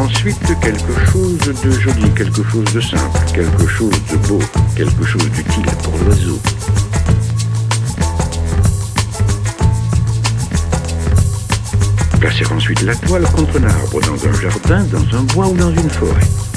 ensuite quelque chose de joli, quelque chose de simple, quelque chose de beau, quelque chose d'utile pour l'oiseau. Placer ensuite la toile contre un arbre, dans un jardin, dans un bois ou dans une forêt.